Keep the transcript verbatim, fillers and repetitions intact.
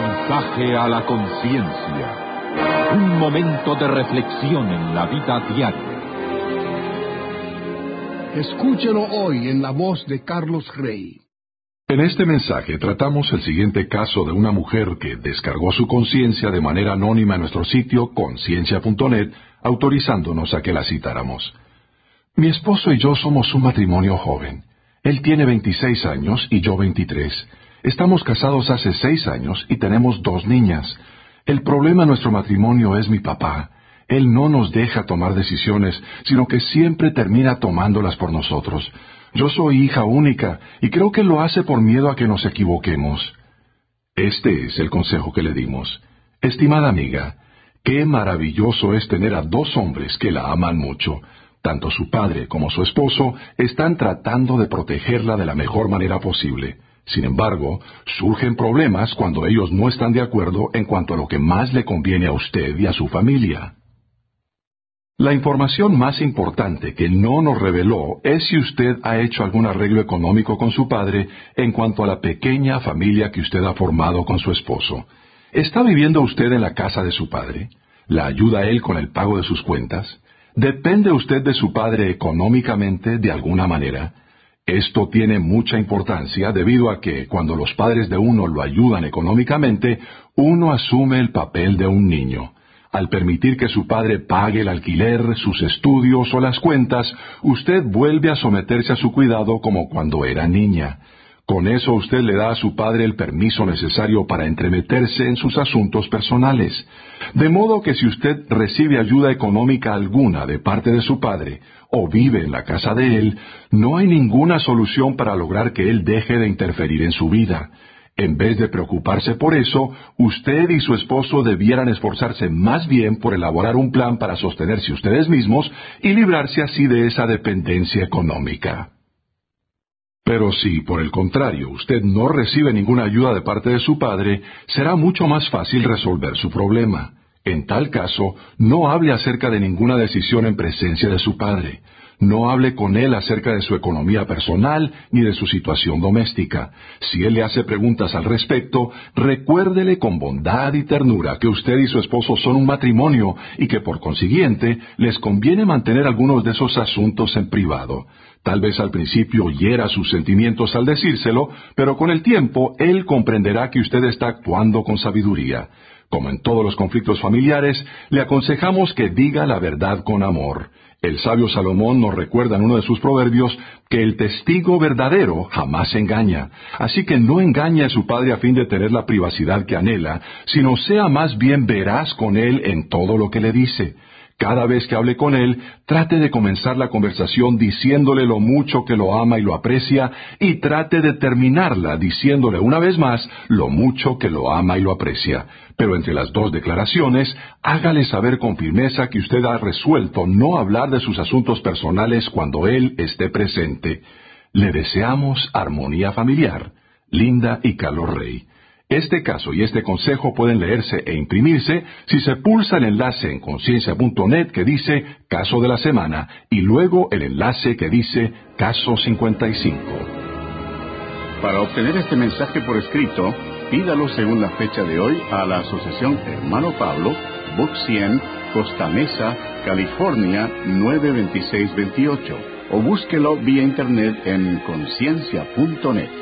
Mensaje a la conciencia. Un momento de reflexión en la vida diaria. Escúchelo hoy en la voz de Carlos Rey. En este mensaje tratamos el siguiente caso de una mujer que descargó su conciencia de manera anónima en nuestro sitio conciencia punto net, autorizándonos a que la citáramos. Mi esposo y yo somos un matrimonio joven. Él tiene veintiséis años y yo veintitrés. Estamos casados hace seis años y tenemos dos niñas. El problema en nuestro matrimonio es mi papá. Él no nos deja tomar decisiones, sino que siempre termina tomándolas por nosotros. Yo soy hija única, y creo que lo hace por miedo a que nos equivoquemos. Este es el consejo que le dimos. Estimada amiga, qué maravilloso es tener a dos hombres que la aman mucho. Tanto su padre como su esposo están tratando de protegerla de la mejor manera posible. Sin embargo, surgen problemas cuando ellos no están de acuerdo en cuanto a lo que más le conviene a usted y a su familia. La información más importante que no nos reveló es si usted ha hecho algún arreglo económico con su padre en cuanto a la pequeña familia que usted ha formado con su esposo. ¿Está viviendo usted en la casa de su padre? ¿La ayuda él con el pago de sus cuentas? ¿Depende usted de su padre económicamente de alguna manera? Esto tiene mucha importancia debido a que cuando los padres de uno lo ayudan económicamente, uno asume el papel de un niño. Al permitir que su padre pague el alquiler, sus estudios o las cuentas, usted vuelve a someterse a su cuidado como cuando era niña. Con eso usted le da a su padre el permiso necesario para entremeterse en sus asuntos personales. De modo que si usted recibe ayuda económica alguna de parte de su padre, o vive en la casa de él, no hay ninguna solución para lograr que él deje de interferir en su vida. En vez de preocuparse por eso, usted y su esposo debieran esforzarse más bien por elaborar un plan para sostenerse ustedes mismos y librarse así de esa dependencia económica. Pero si, por el contrario, usted no recibe ninguna ayuda de parte de su padre, será mucho más fácil resolver su problema. En tal caso, no hable acerca de ninguna decisión en presencia de su padre. No hable con él acerca de su economía personal ni de su situación doméstica. Si él le hace preguntas al respecto, recuérdele con bondad y ternura que usted y su esposo son un matrimonio y que por consiguiente les conviene mantener algunos de esos asuntos en privado. Tal vez al principio hiera sus sentimientos al decírselo, pero con el tiempo él comprenderá que usted está actuando con sabiduría. Como en todos los conflictos familiares, le aconsejamos que diga la verdad con amor. El sabio Salomón nos recuerda en uno de sus proverbios que el testigo verdadero jamás engaña. Así que no engañe a su padre a fin de tener la privacidad que anhela, sino sea más bien veraz con él en todo lo que le dice. Cada vez que hable con él, trate de comenzar la conversación diciéndole lo mucho que lo ama y lo aprecia, y trate de terminarla diciéndole una vez más lo mucho que lo ama y lo aprecia. Pero entre las dos declaraciones, hágale saber con firmeza que usted ha resuelto no hablar de sus asuntos personales cuando él esté presente. Le deseamos armonía familiar. Linda y Carlos Rey. Este caso y este consejo pueden leerse e imprimirse si se pulsa el enlace en conciencia punto net que dice Caso de la Semana y luego el enlace que dice Caso cincuenta y cinco. Para obtener este mensaje por escrito, pídalo según la fecha de hoy a la Asociación Hermano Pablo, Box cien, Costa Mesa, California nueve dos seis dos ocho, o búsquelo vía internet en conciencia punto net.